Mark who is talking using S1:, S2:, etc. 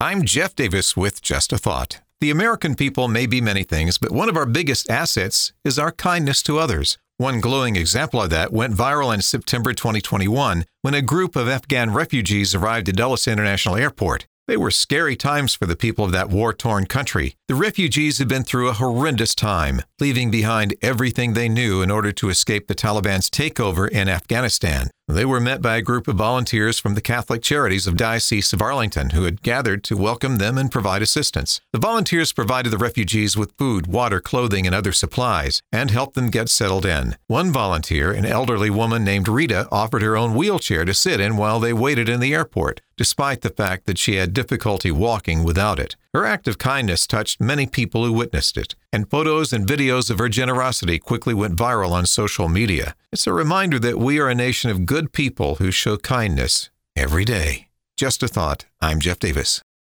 S1: I'm Jeff Davis with Just a Thought. The American people may be many things, but one of our biggest assets is our kindness to others. One glowing example of that went viral in September 2021 when a group of Afghan refugees arrived at Dulles International Airport. They were scary times for the people of that war-torn country. The refugees had been through a horrendous time, leaving behind everything they knew in order to escape the Taliban's takeover in Afghanistan. They were met by a group of volunteers from the Catholic Charities of Diocese of Arlington who had gathered to welcome them and provide assistance. The volunteers provided the refugees with food, water, clothing, and other supplies, and helped them get settled in. One volunteer, an elderly woman named Rita, offered her own wheelchair to sit in while they waited in the airport, despite the fact that she had difficulty walking without it. Her act of kindness touched many people who witnessed it, and photos and videos of her generosity quickly went viral on social media. It's a reminder that we are a nation of good people who show kindness every day. Just a Thought. I'm Jeff Davis.